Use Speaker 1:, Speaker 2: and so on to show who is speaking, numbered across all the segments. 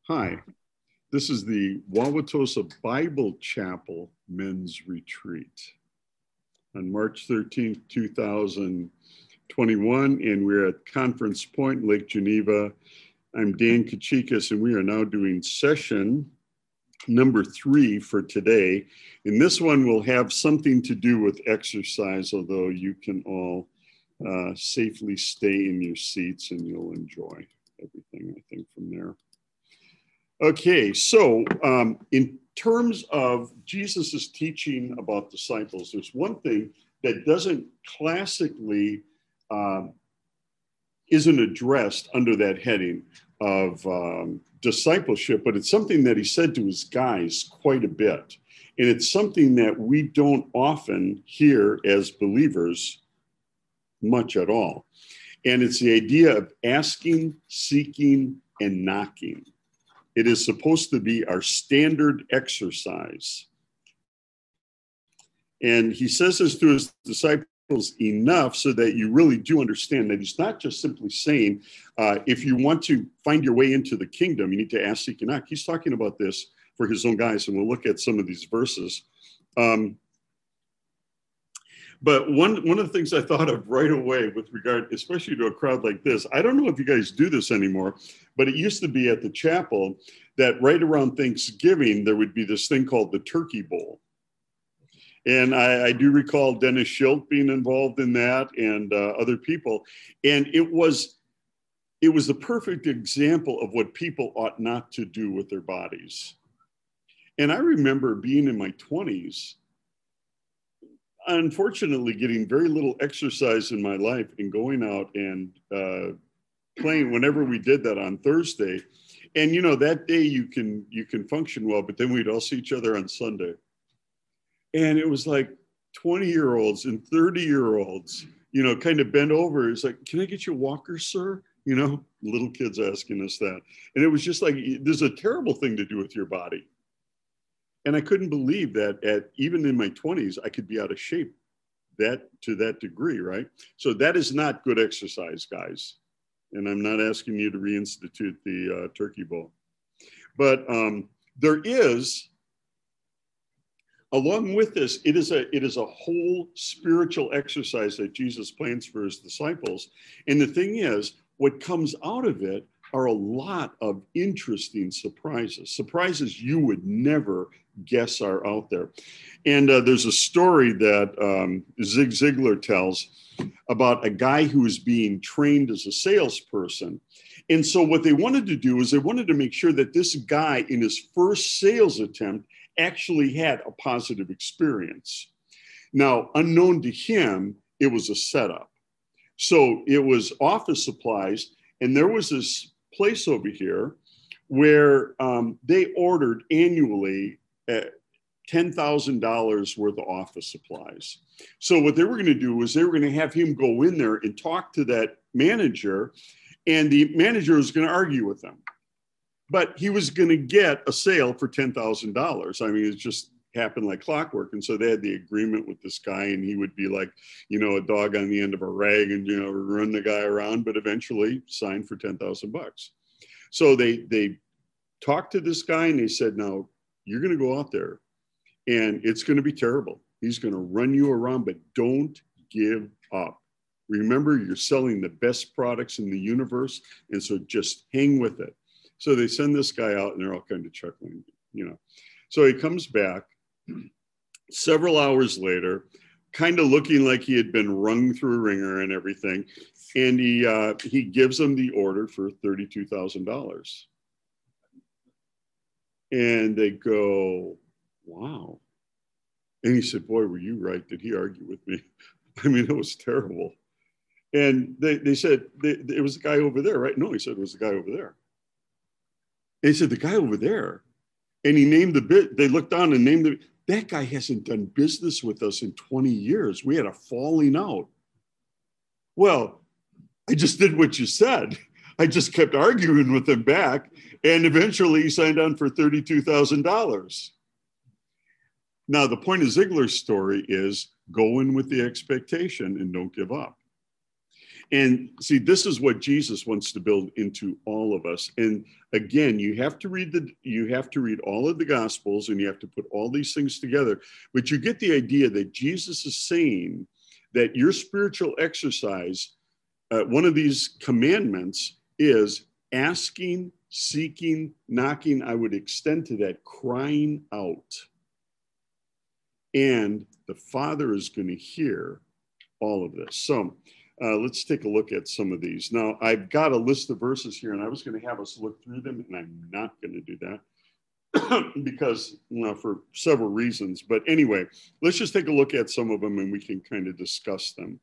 Speaker 1: Hi, this is the Wauwatosa Bible Chapel Men's Retreat on March 13th, 2021, and we're at Conference Point, Lake Geneva. I'm Dan Kachikas, and we are now doing session number 3 for today. And this one will have something to do with exercise, although you can all safely stay in your seats and you'll enjoy everything, I think, from there. Okay, so in terms of Jesus's teaching about disciples, there's one thing that doesn't classically isn't addressed under that heading of discipleship, but it's something that he said to his guys quite a bit. And it's something that we don't often hear as believers much at all. And it's the idea of asking, seeking, and knocking. It is supposed to be our standard exercise. And he says this to his disciples enough so that you really do understand that he's not just simply saying, if you want to find your way into the kingdom, you need to ask, seek, and knock. He's talking about this for his own guys, and we'll look at some of these verses. But one of the things I thought of right away with regard, especially to a crowd like this, I don't know if you guys do this anymore, but it used to be at the chapel that right around Thanksgiving, there would be this thing called the Turkey Bowl. And I do recall Dennis Schilt being involved in that and other people. And it was the perfect example of what people ought not to do with their bodies. And I remember being in my 20s, unfortunately getting very little exercise in my life and going out and playing whenever we did that on Thursday. And, you know, that day you can function well, but then we'd all see each other on Sunday. And it was like 20-year-olds and 30-year-olds, you know, kind of bent over. It's like, can I get you a walker, sir? You know, little kids asking us that. And it was just like, this is a terrible thing to do with your body. And I couldn't believe that even in my 20s, I could be out of shape to that degree, right? So that is not good exercise, guys. And I'm not asking you to reinstitute the Turkey Bowl. But there is, along with this, it is a whole spiritual exercise that Jesus plans for his disciples. And the thing is, what comes out of it are a lot of interesting surprises you would never guess are out there. And there's a story that Zig Ziglar tells about a guy who was being trained as a salesperson. And so what they wanted to do is they wanted to make sure that this guy in his first sales attempt actually had a positive experience. Now, unknown to him, it was a setup. So it was office supplies, and there was this place over here where they ordered annually $10,000 worth of office supplies. So what they were going to do was they were going to have him go in there and talk to that manager, and the manager was going to argue with them. But he was going to get a sale for $10,000. I mean, it just happened like clockwork. And so they had the agreement with this guy, and he would be like, you know, a dog on the end of a rag and, you know, run the guy around, but eventually signed for $10,000. So they talked to this guy and they said, now you're going to go out there and it's going to be terrible. He's going to run you around, but don't give up. Remember, you're selling the best products in the universe. And so just hang with it. So they send this guy out and they're all kind of chuckling, you know. So he comes back several hours later, kind of looking like he had been wrung through a ringer and everything. And he gives them the order for $32,000. And they go, wow. And he said, boy, were you right? Did he argue with me? I mean, it was terrible. And they said, it was the guy over there, right? No, he said, it was the guy over there. And he said, the guy over there. And he named the bit. They looked down and named that guy hasn't done business with us in 20 years. We had a falling out. Well, I just did what you said. I just kept arguing with him back. And eventually he signed on for $32,000. Now, the point of Ziglar's story is go in with the expectation and don't give up. And see, this is what Jesus wants to build into all of us. And again, you have to read all of the Gospels, and you have to put all these things together. But you get the idea that Jesus is saying that your spiritual exercise, one of these commandments is asking, seeking, knocking. I would extend to that, crying out. And the Father is going to hear all of this. So let's take a look at some of these. Now, I've got a list of verses here, and I was going to have us look through them, and I'm not going to do that because, for several reasons. But anyway, let's just take a look at some of them, and we can kind of discuss them.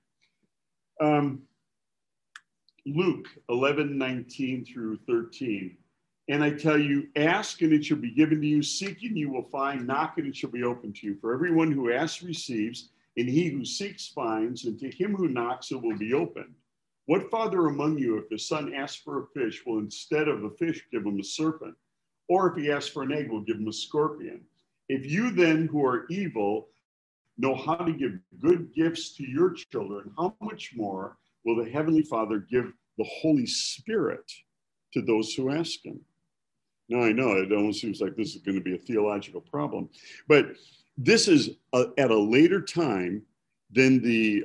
Speaker 1: Luke 11:19 through 13. And I tell you, ask and it shall be given to you, seek and you will find, knock and it shall be opened to you. For everyone who asks receives, and he who seeks finds, and to him who knocks it will be opened. What father among you, if his son asks for a fish, will instead of a fish give him a serpent? Or if he asks for an egg, will give him a scorpion? If you then, who are evil, know how to give good gifts to your children, how much more will the Heavenly Father give the Holy Spirit to those who ask him? Now, I know it almost seems like this is going to be a theological problem, but this is at a later time than the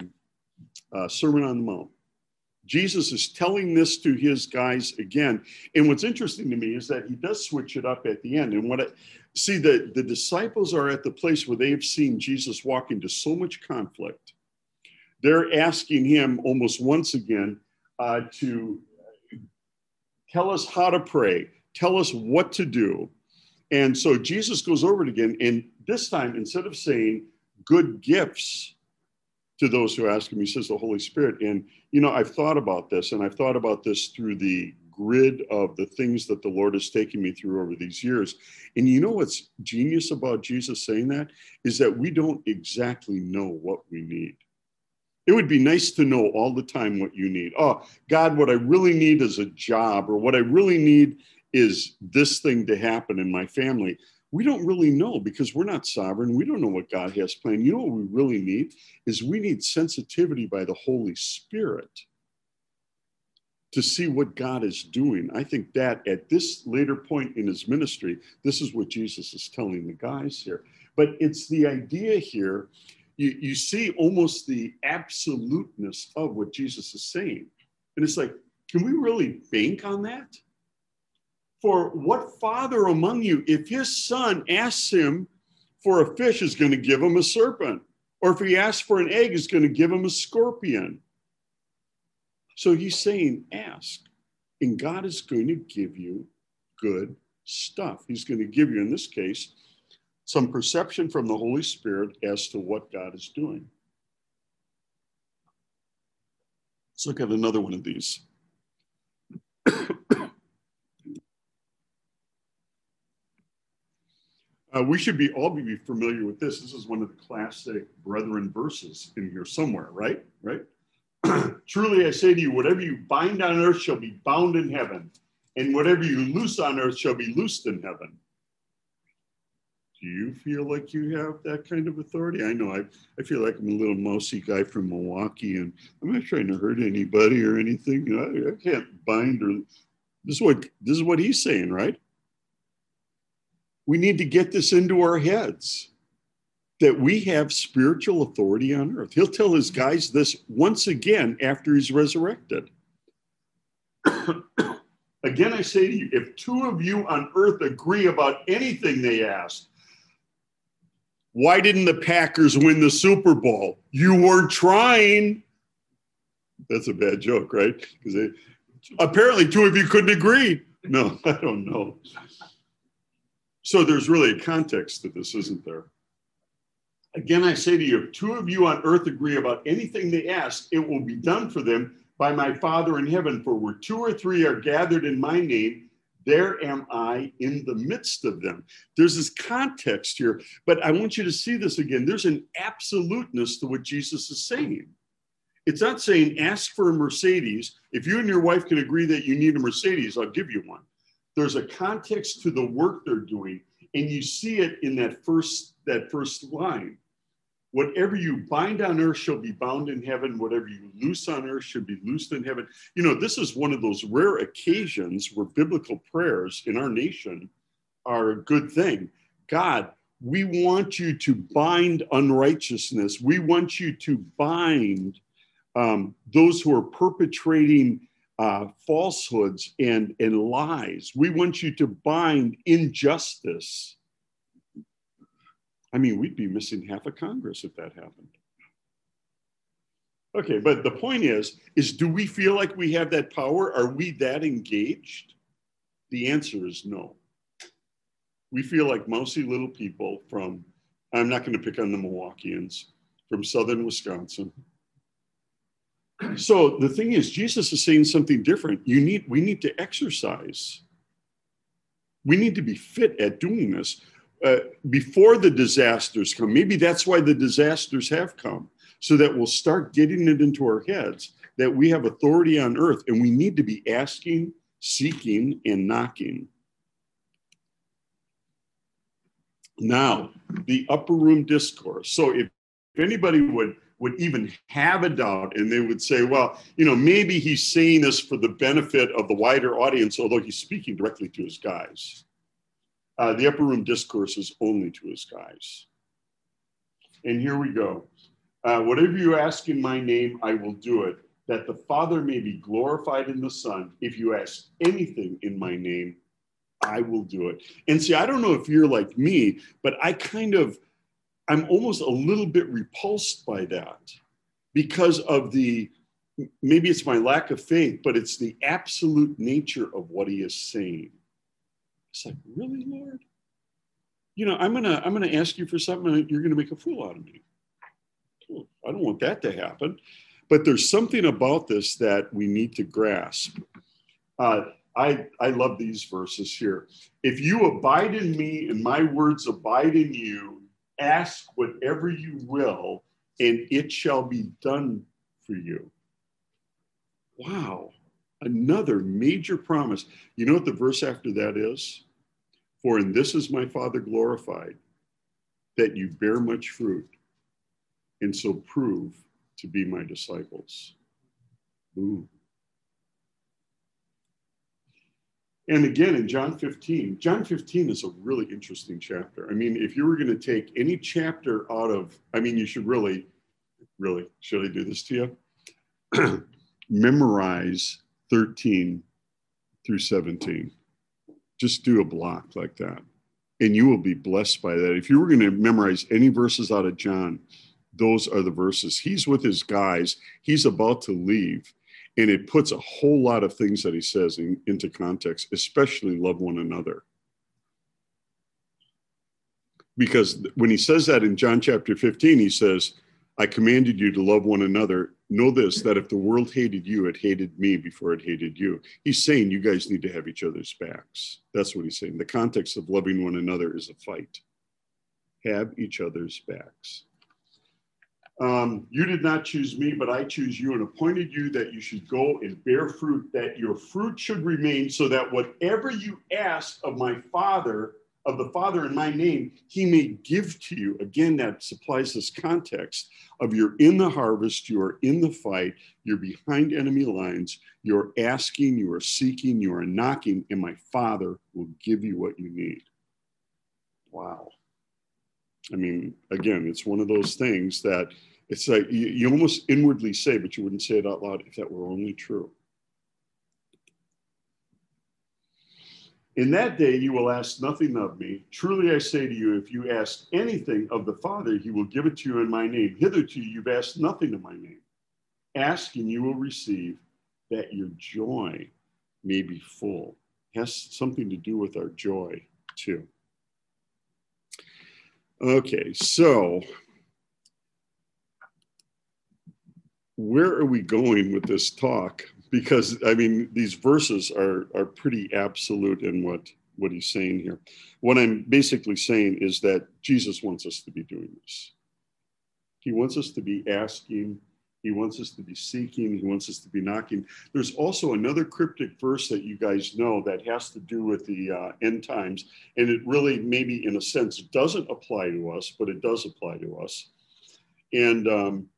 Speaker 1: Sermon on the Mount. Jesus is telling this to his guys again. And what's interesting to me is that he does switch it up at the end. And the disciples are at the place where they've seen Jesus walk into so much conflict. They're asking him almost once again to tell us how to pray, tell us what to do. And so Jesus goes over it again. And this time, instead of saying good gifts to those who ask him, he says the Holy Spirit. And, I've thought about this, and I've thought about this through the grid of the things that the Lord has taken me through over these years. And you know what's genius about Jesus saying that is that we don't exactly know what we need. It would be nice to know all the time what you need. Oh, God, what I really need is a job, or what I really need is this thing to happen in my family. We don't really know because we're not sovereign. We don't know what God has planned. You know what we really need is we need sensitivity by the Holy Spirit to see what God is doing. I think that at this later point in his ministry, this is what Jesus is telling the guys here. But it's the idea here, you see almost the absoluteness of what Jesus is saying. And it's like, can we really bank on that? For what father among you, if his son asks him for a fish, is going to give him a serpent? Or if he asks for an egg, is going to give him a scorpion? So he's saying, ask. And God is going to give you good stuff. He's going to give you, in this case, some perception from the Holy Spirit as to what God is doing. Let's look at another one of these. We should all be familiar with this. This is one of the classic brethren verses in here somewhere, right? Truly I say to you, whatever you bind on earth shall be bound in heaven, and whatever you loose on earth shall be loosed in heaven. Do you feel like you have that kind of authority? I know I feel like I'm a little mousy guy from Milwaukee, and I'm not trying to hurt anybody or anything. I can't bind or this is what he's saying, right? We need to get this into our heads that we have spiritual authority on earth. He'll tell his guys this once again after he's resurrected. Again, I say to you, if two of you on earth agree about anything they ask, why didn't the Packers win the Super Bowl? You weren't trying. That's a bad joke, right? Because apparently two of you couldn't agree. No, I don't know. So there's really a context to this, isn't there? Again, I say to you, if two of you on earth agree about anything they ask, it will be done for them by my Father in heaven. For where two or three are gathered in my name, there am I in the midst of them. There's this context here, but I want you to see this again. There's an absoluteness to what Jesus is saying. It's not saying ask for a Mercedes. If you and your wife can agree that you need a Mercedes, I'll give you one. There's a context to the work they're doing, and you see it in that first line. Whatever you bind on earth shall be bound in heaven. Whatever you loose on earth should be loosed in heaven. You know, this is one of those rare occasions where biblical prayers in our nation are a good thing. God, we want you to bind unrighteousness. We want you to bind those who are perpetrating falsehoods and lies. We want you to bind injustice. I mean, we'd be missing half of Congress if that happened. Okay, but the point is do we feel like we have that power? Are we that engaged? The answer is no. We feel like mousy little people from, I'm not going to pick on the Milwaukeeans, from southern Wisconsin. So the thing is, Jesus is saying something different. We need to exercise. We need to be fit at doing this. Before the disasters come. Maybe that's why the disasters have come, so that we'll start getting it into our heads that we have authority on earth and we need to be asking, seeking, and knocking. Now, the upper room discourse. So if anybody would even have a doubt and they would say, well, you know, maybe he's saying this for the benefit of the wider audience, although he's speaking directly to his guys. The upper room discourse is only to his guys. And here we go. Whatever you ask in my name, I will do it, that the Father may be glorified in the Son. If you ask anything in my name, I will do it. And see, I don't know if you're like me, but I'm almost a little bit repulsed by that because of maybe it's my lack of faith, but it's the absolute nature of what he is saying. It's like, really, Lord? You know, I'm gonna ask you for something and you're gonna make a fool out of me. I don't want that to happen. But there's something about this that we need to grasp. I love these verses here. If you abide in me and my words abide in you, ask whatever you will, and it shall be done for you. Wow. Another major promise. You know what the verse after that is? For in this is my Father glorified, that you bear much fruit, and so prove to be my disciples. Ooh. And again, in John 15 is a really interesting chapter. I mean, if you were going to take any chapter out of, I mean, you should really, should I do this to you? Memorize 13 through 17. Just do a block like that. And you will be blessed by that. If you were going to memorize any verses out of John, those are the verses. He's with his guys. He's about to leave. And it puts a whole lot of things that he says into context, especially love one another. Because when he says that in John chapter 15, he says, I commanded you to love one another. Know this, that if the world hated you, it hated me before it hated you. He's saying you guys need to have each other's backs. That's what he's saying. The context of loving one another is a fight. Have each other's backs. You did not choose me, but I choose you and appointed you that you should go and bear fruit, that your fruit should remain, so that whatever you ask of my Father, of the Father in my name, he may give to you. Again, that supplies this context of you're in the harvest, you are in the fight, you're behind enemy lines, you're asking, you are seeking, you are knocking, and my Father will give you what you need. Wow. I mean, again, it's one of those things that it's like you almost inwardly say, but you wouldn't say it out loud if that were only true. In that day, you will ask nothing of me. Truly, I say to you, if you ask anything of the Father, he will give it to you in my name. Hitherto, you've asked nothing in my name. Ask and you will receive, that your joy may be full. It has something to do with our joy, too. Okay, so where are we going with this talk? Because, I mean, these verses are pretty absolute in what he's saying here. What I'm basically saying is that Jesus wants us to be doing this. He wants us to be asking. He wants us to be seeking. He wants us to be knocking. There's also another cryptic verse that you guys know that has to do with the end times. And it really, maybe in a sense, doesn't apply to us, but it does apply to us. And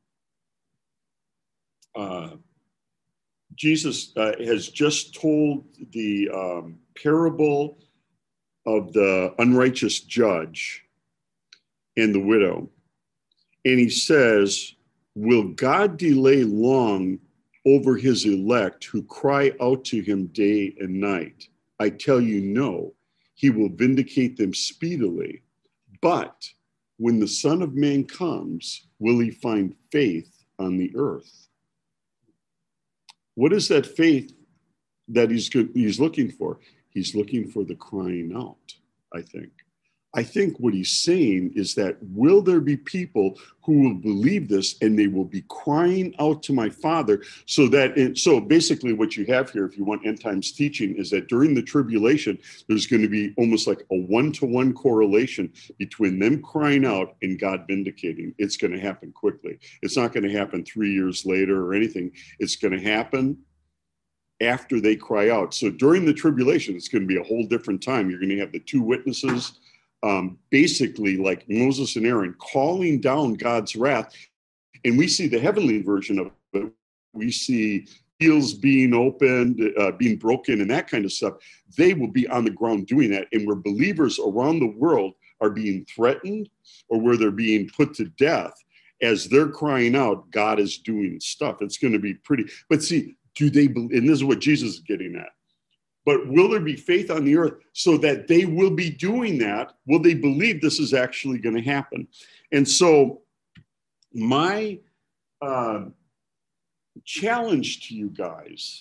Speaker 1: Jesus has just told the parable of the unrighteous judge and the widow. And he says, will God delay long over his elect who cry out to him day and night? I tell you, no, he will vindicate them speedily. But when the Son of Man comes, will he find faith on the earth? What is that faith that he's looking for? He's looking for the crying out, I think. I think what he's saying is that will there be people who will believe this and they will be crying out to my Father so basically what you have here, if you want end times teaching, is that during the tribulation, there's going to be almost like a 1-to-1 correlation between them crying out and God vindicating. It's going to happen quickly. It's not going to happen 3 years later or anything. It's going to happen after they cry out. So during the tribulation, it's going to be a whole different time. You're going to have the two witnesses, basically like Moses and Aaron, calling down God's wrath. And we see the heavenly version of it. We see seals being opened, being broken, and that kind of stuff. They will be on the ground doing that. And where believers around the world are being threatened or where they're being put to death, as they're crying out, God is doing stuff. It's going to be pretty. But see, do they believe? And this is what Jesus is getting at. But will there be faith on the earth so that they will be doing that? Will they believe this is actually going to happen? And so my challenge to you guys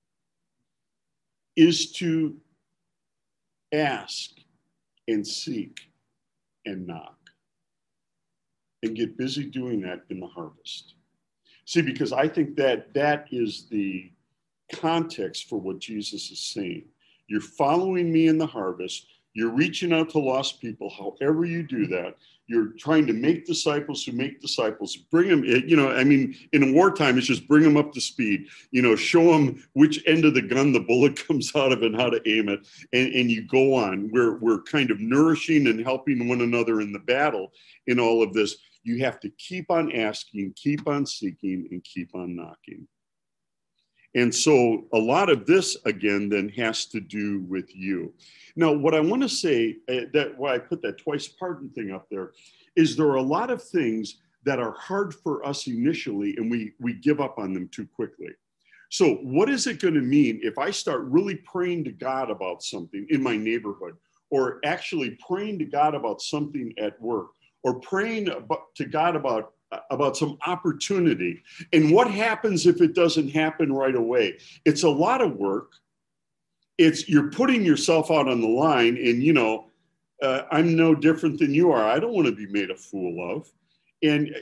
Speaker 1: is to ask and seek and knock and get busy doing that in the harvest. See, because I think that is the context for what Jesus is saying. You're following me in the harvest. You're reaching out to lost people. However you do that, you're trying to make disciples who make disciples. Bring them, in wartime, it's just bring them up to speed. Show them which end of the gun the bullet comes out of and how to aim it. And you go on. We're kind of nourishing and helping one another in the battle in all of this. You have to keep on asking, keep on seeking, and keep on knocking. And so a lot of this, again, then has to do with you. Now, what I want to say, that why I put that twice pardon thing up there, is there are a lot of things that are hard for us initially, and we give up on them too quickly. So what is it going to mean if I start really praying to God about something in my neighborhood, or actually praying to God about something at work, or praying to God about some opportunity? And what happens if it doesn't happen right away? It's a lot of work. You're putting yourself out on the line, and I'm no different than you are. I don't want to be made a fool of. And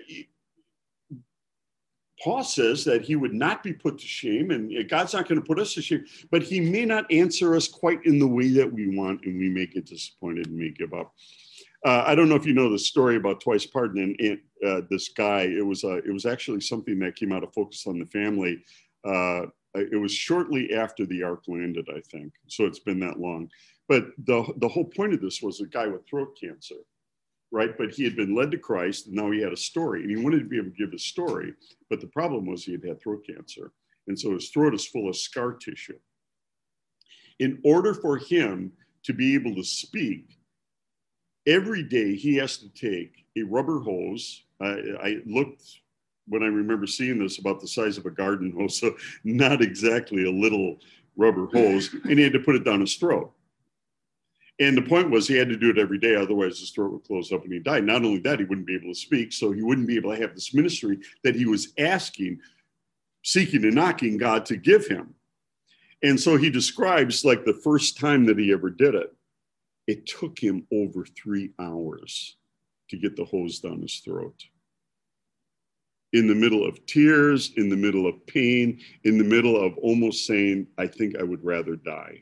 Speaker 1: Paul says that he would not be put to shame, and God's not going to put us to shame, but he may not answer us quite in the way that we want, and we may get disappointed and may give up. I don't know if you know the story about twice pardon and this guy. It was actually something that came out of Focus on the Family. It was shortly after the ark landed, I think. So it's been that long. But the whole point of this was a guy with throat cancer, right? But he had been led to Christ, and now he had a story, and he wanted to be able to give his story. But the problem was he had throat cancer, and so his throat is full of scar tissue. In order for him to be able to speak, every day he has to take a rubber hose. I looked, when I remember seeing this, about the size of a garden hose, so not exactly a little rubber hose, and he had to put it down his throat. And the point was he had to do it every day, otherwise his throat would close up and he died. Not only that, he wouldn't be able to speak, so he wouldn't be able to have this ministry that he was asking, seeking and knocking God to give him. And so he describes like the first time that he ever did it. It took him over 3 hours to get the hose down his throat. In the middle of tears, in the middle of pain, in the middle of almost saying, I think I would rather die.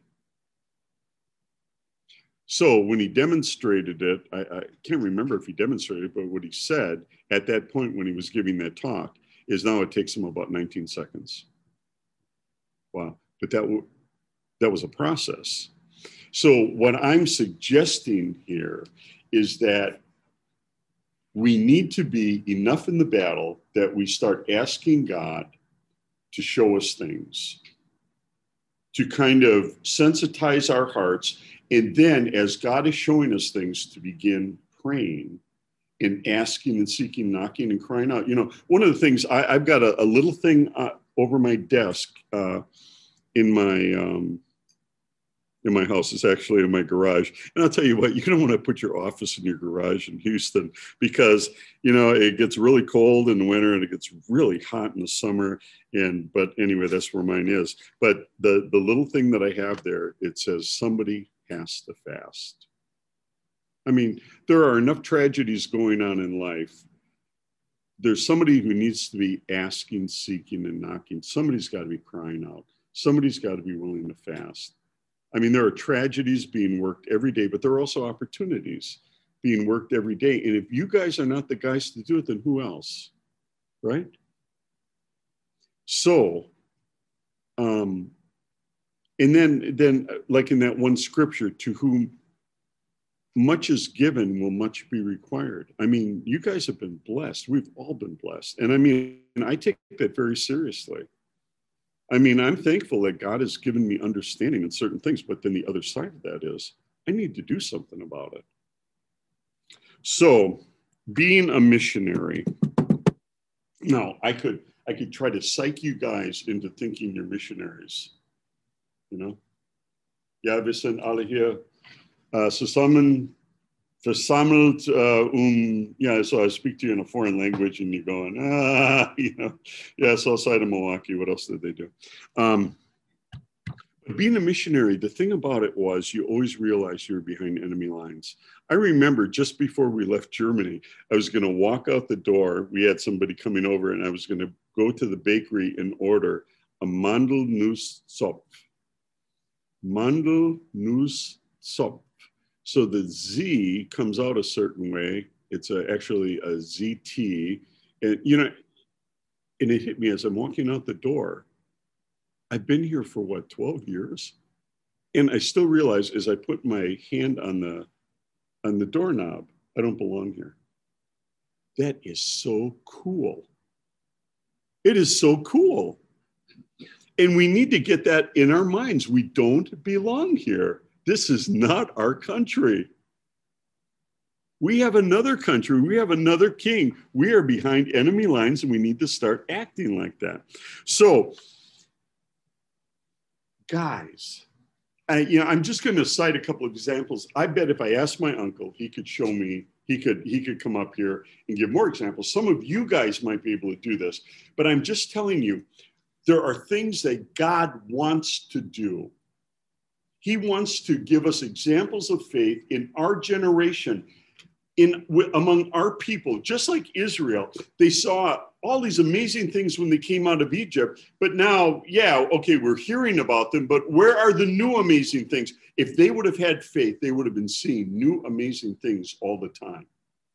Speaker 1: So when he demonstrated it, I can't remember if he demonstrated it, but what he said at that point when he was giving that talk is now it takes him about 19 seconds. Wow. But that was a process. So what I'm suggesting here is that we need to be enough in the battle that we start asking God to show us things, to kind of sensitize our hearts. And then as God is showing us things, to begin praying and asking and seeking, knocking and crying out. One of the things, I've got a little thing over my desk in my house. It's actually in my garage. And I'll tell you what, you don't want to put your office in your garage in Houston because, it gets really cold in the winter and it gets really hot in the summer. But anyway, that's where mine is. But the little thing that I have there, it says somebody has to fast. I mean, there are enough tragedies going on in life. There's somebody who needs to be asking, seeking, and knocking. Somebody's got to be crying out. Somebody's got to be willing to fast. I mean, there are tragedies being worked every day, but there are also opportunities being worked every day. And if you guys are not the guys to do it, then who else? Right? So, and then like in that one scripture, to whom much is given will much be required. I mean, you guys have been blessed. We've all been blessed. And I mean, I take that very seriously. I mean, I'm thankful that God has given me understanding in certain things, but then the other side of that is I need to do something about it. So being a missionary, now I could try to psych you guys into thinking you're missionaries. Ja, wir sind alle hier zusammen versammelt, so I speak to you in a foreign language and you're going, it's outside of Milwaukee. What else did they do? Being a missionary, the thing about it was you always realized you were behind enemy lines. I remember just before we left Germany, I was going to walk out the door. We had somebody coming over and I was going to go to the bakery and order a Mandelnusszopf. Mandelnusszopf. So the Z comes out a certain way. It's actually a ZT. And, and it hit me as I'm walking out the door. I've been here for 12 years? And I still realize as I put my hand on the doorknob, I don't belong here. That is so cool. It is so cool. And we need to get that in our minds. We don't belong here. This is not our country. We have another country. We have another king. We are behind enemy lines and we need to start acting like that. So, guys, I'm just going to cite a couple of examples. I bet if I asked my uncle, he could show me, he could come up here and give more examples. Some of you guys might be able to do this, but I'm just telling you, there are things that God wants to do. He wants to give us examples of faith in our generation, among our people. Just like Israel, they saw all these amazing things when they came out of Egypt. But now, we're hearing about them, but where are the new amazing things? If they would have had faith, they would have been seeing new amazing things all the time.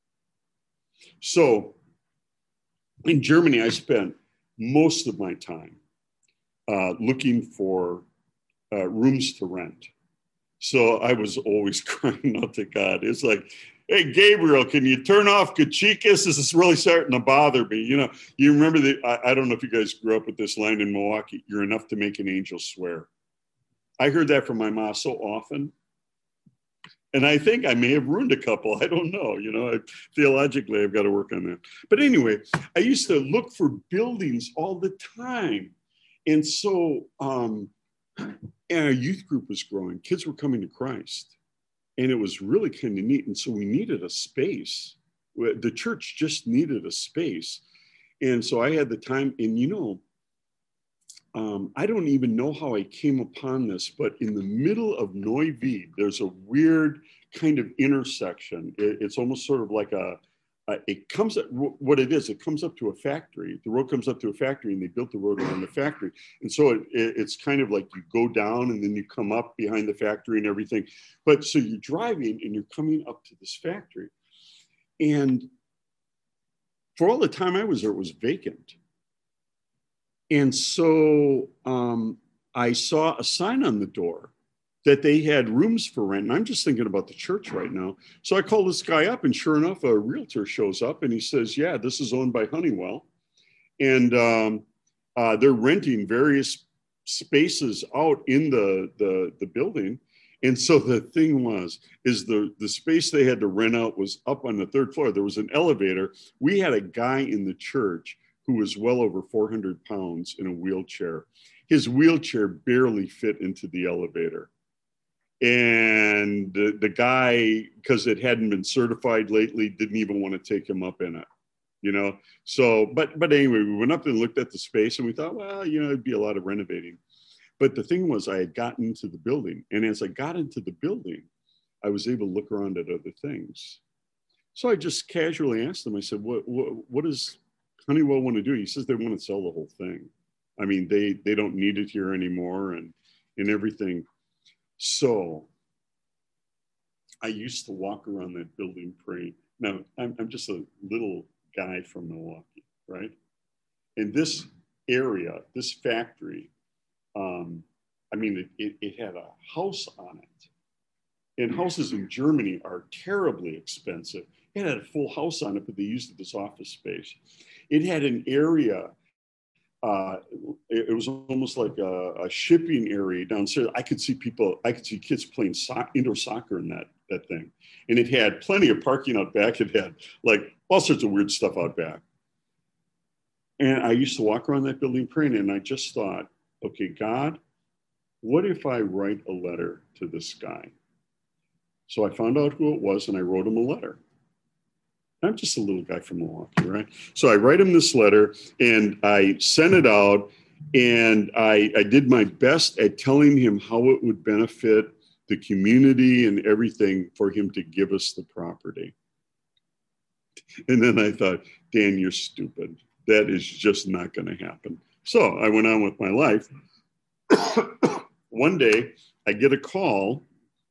Speaker 1: So in Germany, I spent most of my time looking for rooms to rent. So I was always crying out to God. It's like, hey, Gabriel, can you turn off Kachikis? This is really starting to bother me. You remember I don't know if you guys grew up with this line in Milwaukee, you're enough to make an angel swear. I heard that from my mom so often. And I think I may have ruined a couple. I don't know. Theologically, I've got to work on that. But anyway, I used to look for buildings all the time. And so, and our youth group was growing. Kids were coming to Christ. And it was really kind of neat. And so we needed a space. The church just needed a space. And so I had the time. And, I don't even know how I came upon this, but in the middle of Neuwied, there's a weird kind of intersection. It's almost sort of like it comes up to a factory. The road comes up to a factory and they built the road around the factory. And so it's kind of like you go down and then you come up behind the factory and everything. But so you're driving and you're coming up to this factory. And for all the time I was there, it was vacant. And so I saw a sign on the door that they had rooms for rent. And I'm just thinking about the church right now. So I call this guy up, and sure enough, a realtor shows up and he says, yeah, this is owned by Honeywell. And they're renting various spaces out in the building. And so the thing is the space they had to rent out was up on the third floor. There was an elevator. We had a guy in the church who was well over 400 pounds in a wheelchair. His wheelchair barely fit into the elevator. And the guy, because it hadn't been certified lately, didn't even want to take him up in it. You know, so, but anyway, we went up and looked at the space and we thought, well, you know, it'd be a lot of renovating. But the thing was, I had gotten into the building. And as I got into the building, I was able to look around at other things. So I just casually asked them, I said, what does Honeywell want to do? He says they want to sell the whole thing. I mean, they don't need it here anymore and everything. So I used to walk around that building praying. Now, I'm just a little guy from Milwaukee, right? And this area, this factory, I mean, it had a house on it. And houses in Germany are terribly expensive. It had a full house on it, but they used it as office space. It had an area, it was almost like a shipping area downstairs. I could see kids playing indoor soccer in that thing. And it had plenty of parking out back. It had like all sorts of weird stuff out back. And I used to walk around that building praying, and I just thought, okay, God, what if I write a letter to this guy? So I found out who it was, and I wrote him a letter. I'm just a little guy from Milwaukee, right? So I write him this letter, and I sent it out, and I did my best at telling him how it would benefit the community and everything for him to give us the property. And then I thought, Dan, you're stupid. That is just not going to happen. So I went on with my life. One day I get a call,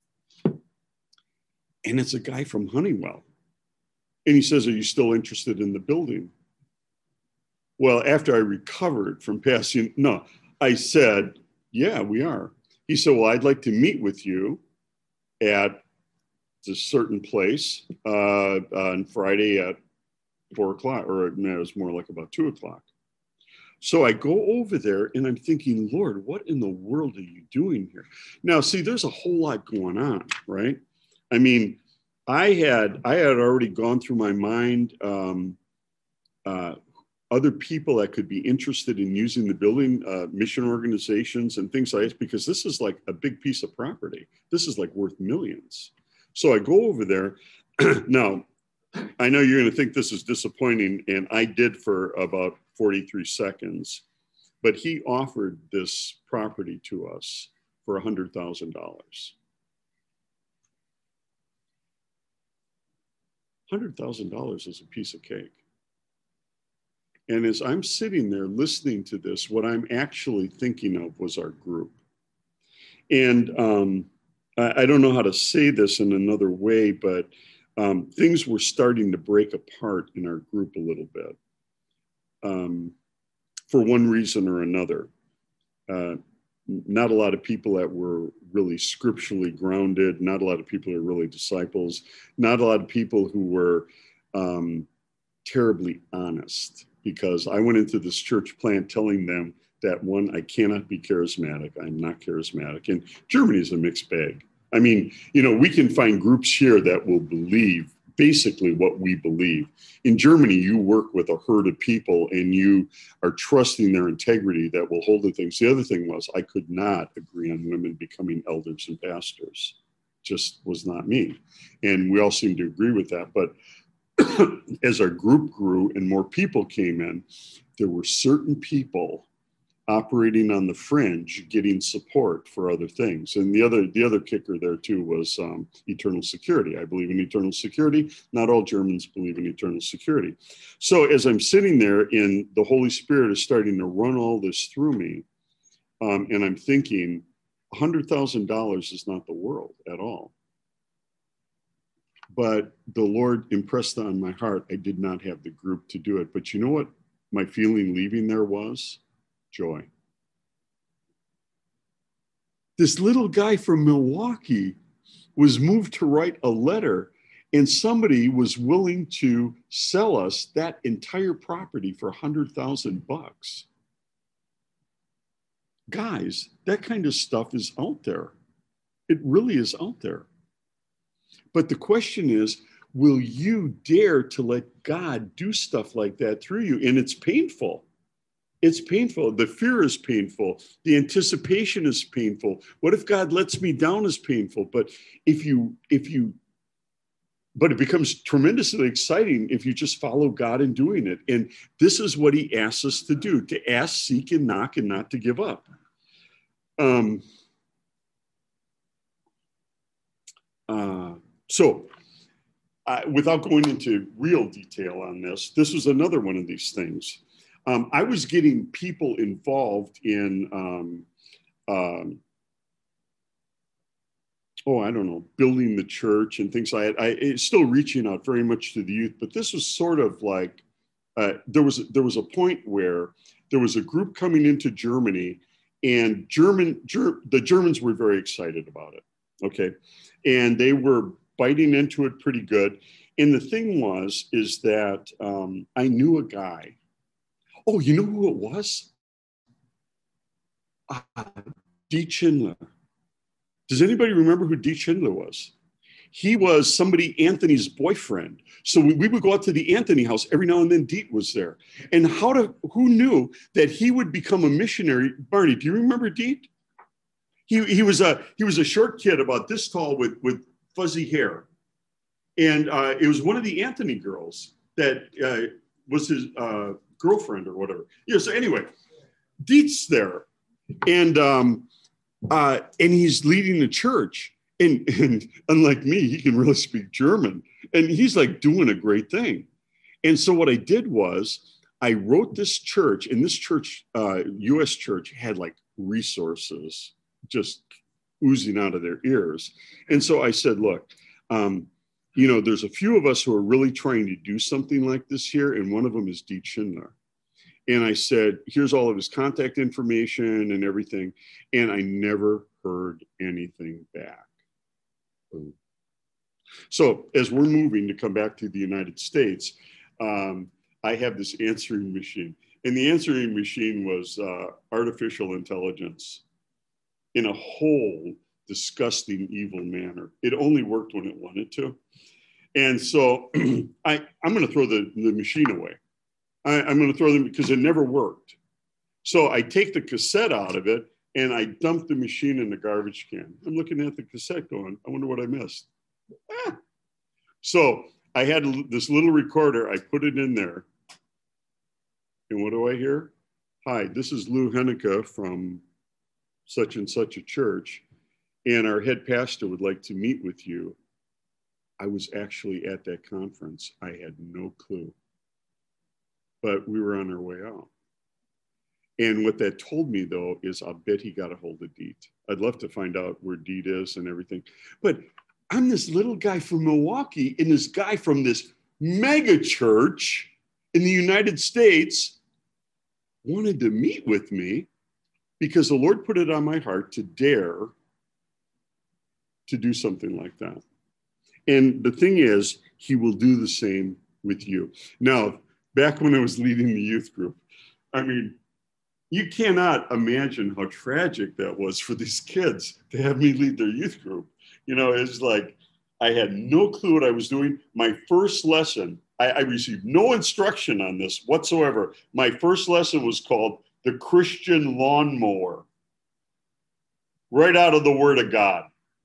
Speaker 1: and it's a guy from Honeywell. And he says, are you still interested in the building? Well, after I recovered from passing, no, I said, yeah, we are. He said, well, I'd like to meet with you at a certain place on Friday at 4 o'clock, or no, it was more like about 2 o'clock. So I go over there and I'm thinking, Lord, what in the world are you doing here? Now, see, there's a whole lot going on, right? I mean, I had already gone through my mind other people that could be interested in using the building, mission organizations and things like this, because this is like a big piece of property. This is like worth millions. So I go over there. Now, I know you're going to think this is disappointing, and I did for about 43 seconds, but he offered this property to us for $100,000. $100,000 is a piece of cake. And as I'm sitting there listening to this, what I'm actually thinking of was our group. And I don't know how to say this in another way, but things were starting to break apart in our group a little bit for one reason or another. Not a lot of people that were really scripturally grounded, not a lot of people who are really disciples, not a lot of people who were terribly honest, because I went into this church plant telling them that, one, I cannot be charismatic. I'm not charismatic. And Germany is a mixed bag. I mean, you know, we can find groups here that will believe basically what we believe. In Germany, you work with a herd of people and you are trusting their integrity that will hold the things. The other thing was, I could not agree on women becoming elders and pastors. Just was not me. And we all seem to agree with that. But as our group grew and more people came in, there were certain people operating on the fringe, getting support for other things. And the other kicker there too was eternal security. I believe in eternal security. Not all Germans believe in eternal security. So as I'm sitting there, and the Holy Spirit is starting to run all this through me, and I'm thinking, $100,000 is not the world at all. But the Lord impressed on my heart, I did not have the group to do it. But you know what my feeling leaving there was? Joy. This little guy from Milwaukee was moved to write a letter, and somebody was willing to sell us that entire property for $100,000. Guys, that kind of stuff is out there. It really is out there. But the question is, will you dare to let God do stuff like that through you? And it's painful. It's painful. The fear is painful. The anticipation is painful. What if God lets me down is painful. But but it becomes tremendously exciting if you just follow God in doing it. And this is what he asks us to do, to ask, seek, and knock, and not to give up. Without going into real detail on this was another one of these things. I was getting people involved in, building the church and things like that. It's still reaching out very much to the youth, but this was sort of like, there was a point where there was a group coming into Germany, and the Germans were very excited about it. Okay. And they were biting into it pretty good. And the thing is that I knew a guy. Oh, you know who it was? D. Schindler. Does anybody remember who D. Schindler was? He was Anthony's boyfriend. So we would go out to the Anthony house every now and then. Diet was there. And who knew that he would become a missionary? Barney, do you remember Diet? He was a short kid about this tall with fuzzy hair. And it was one of the Anthony girls that was his girlfriend or whatever. Yeah, so anyway, Diet's there. And he's leading the church. And unlike me, he can really speak German. And he's like doing a great thing. And so what I did was I wrote this church, and this church, U.S. church, had like resources just oozing out of their ears. And so I said, look, there's a few of us who are really trying to do something like this here. And one of them is Diet Schindler. And I said, here's all of his contact information and everything. And I never heard anything back. So as we're moving to come back to the United States, I have this answering machine. And the answering machine was artificial intelligence in a whole disgusting, evil manner. It only worked when it wanted to. And so I'm going to throw the machine away. I'm going to throw them because it never worked. So I take the cassette out of it and I dump the machine in the garbage can. I'm looking at the cassette going, I wonder what I missed. So I had this little recorder. I put it in there. And what do I hear? Hi, this is Lou Henniker from such and such a church. And our head pastor would like to meet with you. I was actually at that conference. I had no clue. But we were on our way out. And what that told me, though, is I'll bet he got a hold of Diet. I'd love to find out where Diet is and everything. But I'm this little guy from Milwaukee, and this guy from this mega church in the United States wanted to meet with me because the Lord put it on my heart to dare to do something like that. And the thing is, he will do the same with you. Now, back when I was leading the youth group, I mean, you cannot imagine how tragic that was for these kids to have me lead their youth group. It's like I had no clue what I was doing. My first lesson, I received no instruction on this whatsoever. My first lesson was called The Christian Lawnmower, right out of the Word of God.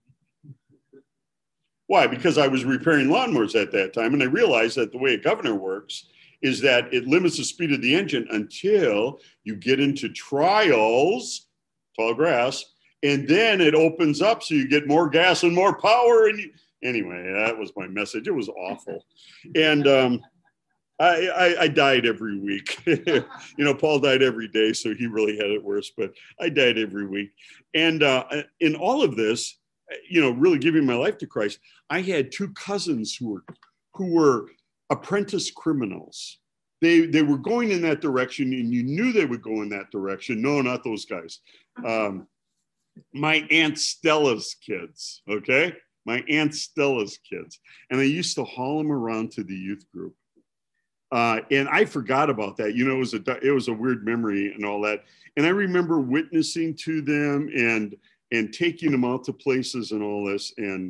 Speaker 1: Why? Because I was repairing lawnmowers at that time, and I realized that the way a governor works is that it limits the speed of the engine until you get into trials, tall grass, and then it opens up so you get more gas and more power. And anyway, that was my message. It was awful. And I died every week. Paul died every day, so he really had it worse, but I died every week. And in all of this, really giving my life to Christ, I had two cousins who were apprentice criminals. They were going in that direction, and you knew they would go in that direction. No, not those guys. my Aunt Stella's kids, okay? My Aunt Stella's kids. And I used to haul them around to the youth group. And I forgot about that. You know, it was a weird memory and all that. And I remember witnessing to them and taking them out to places and all this. And,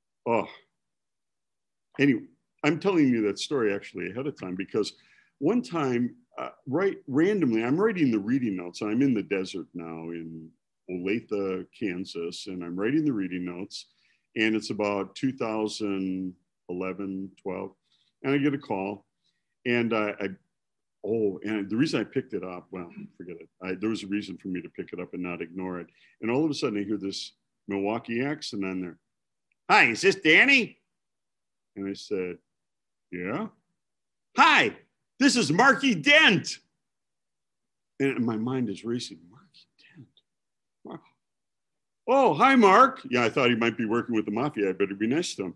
Speaker 1: anyway, I'm telling you that story actually ahead of time because one time, randomly, I'm writing the reading notes. I'm in the desert now in Olathe, Kansas, and I'm writing the reading notes. And it's about 2011, 12. And I get a call. And and the reason I picked it up, well, forget it. There was a reason for me to pick it up and not ignore it. And all of a sudden I hear this Milwaukee accent on there. Hi, is this Danny? And I said, yeah. Hi, this is Marky Dent. And my mind is racing. Marky Dent. Wow. Oh, hi, Mark. Yeah, I thought he might be working with the mafia. I better be nice to him.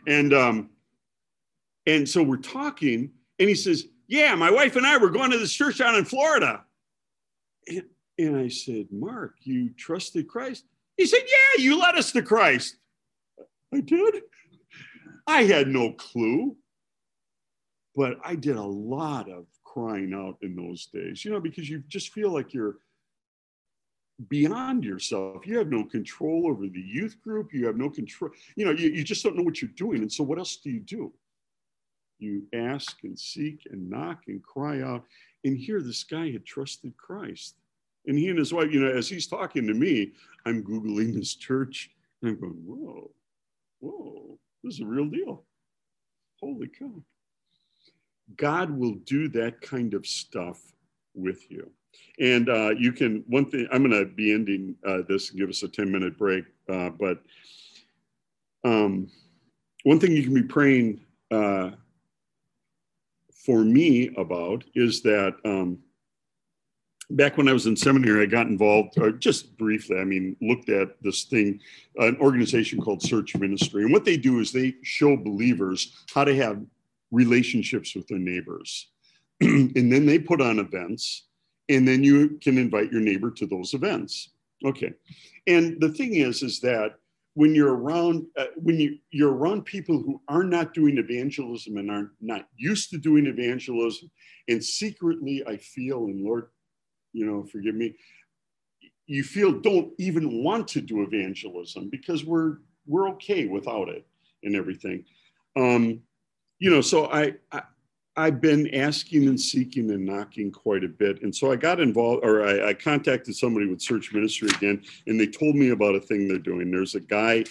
Speaker 1: And so we're talking, and he says, yeah, my wife and I were going to this church down in Florida. And I said, Mark, you trusted Christ? He said, yeah, you led us to Christ. I did? I had no clue. But I did a lot of crying out in those days, you know, because you just feel like you're beyond yourself. You have no control over the youth group. You have no control. You know, you just don't know what you're doing. And so what else do? You ask and seek and knock and cry out. And here this guy had trusted Christ. And he and his wife, you know, as he's talking to me, I'm Googling this church. And I'm going, whoa, this is a real deal. Holy cow. God will do that kind of stuff with you. And you can, one thing, I'm going to be ending this and give us a 10-minute break. But one thing you can be praying for me about is that back when I was in seminary, I got involved, just briefly, looked at this thing, an organization called Search Ministry. And what they do is they show believers how to have relationships with their neighbors. And then they put on events, and then you can invite your neighbor to those events. Okay. And the thing is that when you're around, you're around people who are not doing evangelism and are not used to doing evangelism, and secretly I feel, and Lord, you know, forgive me, you feel don't even want to do evangelism because we're okay without it and everything. You know, so I've been asking and seeking and knocking quite a bit. And so I got involved, or I contacted somebody with Search Ministry again, and they told me about a thing they're doing. There's a guy,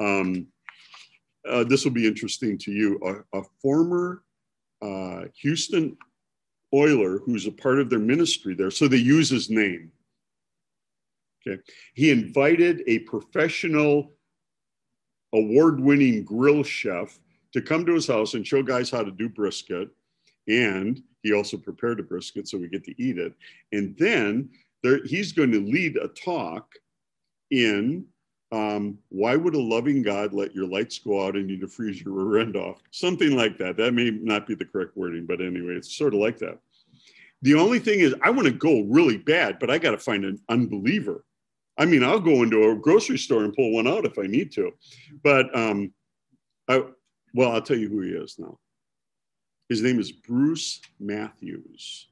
Speaker 1: this will be interesting to you, a former Houston Oiler who's a part of their ministry there. So they use his name. Okay. He invited a professional award-winning grill chef to come to his house and show guys how to do brisket. And he also prepared a brisket so we get to eat it. And then he's going to lead a talk in why would a loving God let your lights go out and you to freeze your rear end off? Something like that. That may not be the correct wording, but anyway, it's sort of like that. The only thing is I want to go really bad, but I got to find an unbeliever. I mean, I'll go into a grocery store and pull one out if I need to. But I'll tell you who he is now. His name is Bruce Matthews.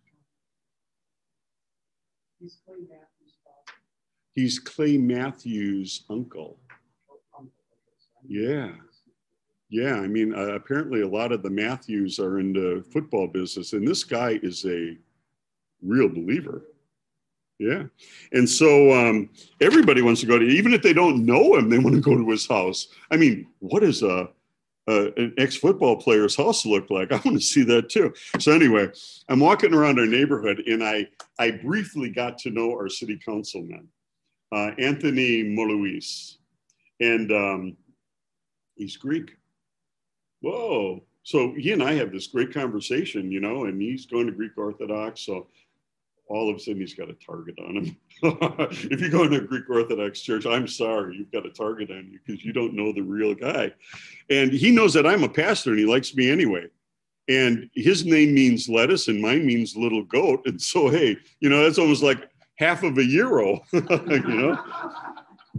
Speaker 2: He's Clay Matthews' father.
Speaker 1: He's Clay Matthews' uncle. Yeah. Yeah, I mean, apparently a lot of the Matthews are in the football business, and this guy is a real believer. Yeah. And so everybody wants to go to, even if they don't know him, they want to go to his house. I mean, what does an ex-football player's house look like? I want to see that too. So anyway, I'm walking around our neighborhood, and I briefly got to know our city councilman, Anthony Moluis, and he's Greek. Whoa. So he and I have this great conversation, you know, and he's going to Greek Orthodox. So all of a sudden he's got a target on him. If you go into a Greek Orthodox church, I'm sorry, you've got a target on you because you don't know the real guy. And he knows that I'm a pastor and he likes me anyway. And his name means lettuce and mine means little goat. And so, hey, you know, that's almost like half of a euro, you know?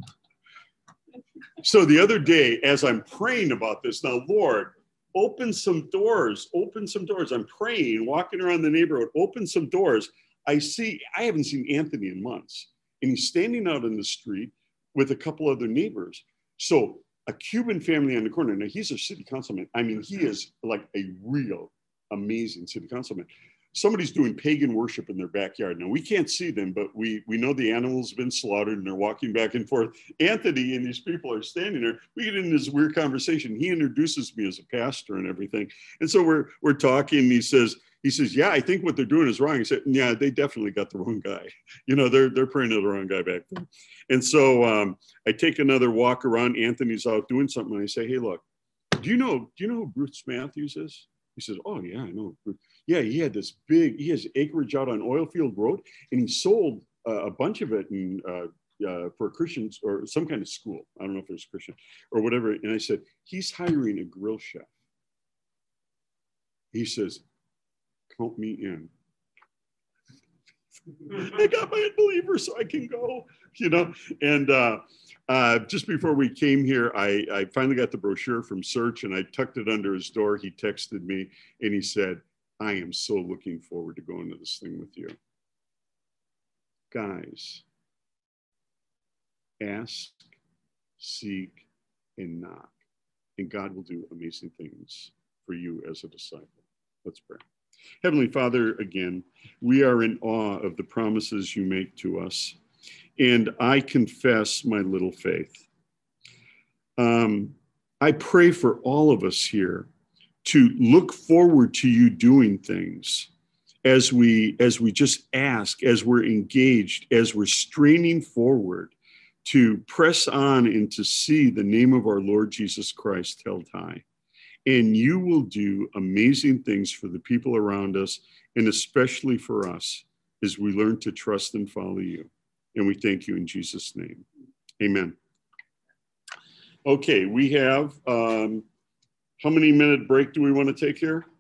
Speaker 1: So the other day, as I'm praying about this, now, Lord, open some doors, open some doors. I'm praying, walking around the neighborhood, open some doors. I haven't seen Anthony in months, and he's standing out in the street with a couple other neighbors. So a Cuban family on the corner. Now, he's a city councilman. I mean, he is like a real amazing city councilman. Somebody's doing pagan worship in their backyard. Now, we can't see them, but we know the animals have been slaughtered and they're walking back and forth. Anthony and these people are standing there. We get into this weird conversation. He introduces me as a pastor and everything. And so we're talking. He says, yeah, I think what they're doing is wrong. He said, yeah, they definitely got the wrong guy. You know, they're praying to the wrong guy back there. And so I take another walk around. Anthony's out doing something. And I say, hey, look, do you know who Bruce Matthews is? He says, oh, yeah, I know. Yeah, he has acreage out on Oilfield Road, and he sold a bunch of it for Christians or some kind of school. I don't know if there's Christian or whatever. And I said, he's hiring a grill chef. He says, count me in. I got my unbeliever so I can go, you know. And just before we came here, I finally got the brochure from Search, and I tucked it under his door. He texted me and he said, I am so looking forward to going to this thing with you. Guys, ask, seek, and knock, and God will do amazing things for you as a disciple. Let's pray. Heavenly Father, again, we are in awe of the promises you make to us, and I confess my little faith. I pray for all of us here to look forward to you doing things as we just ask, as we're engaged, as we're straining forward to press on and to see the name of our Lord Jesus Christ held high. And you will do amazing things for the people around us, and especially for us as we learn to trust and follow you. And we thank you in Jesus' name. Amen. Okay, we have, how many minute break do we want to take here?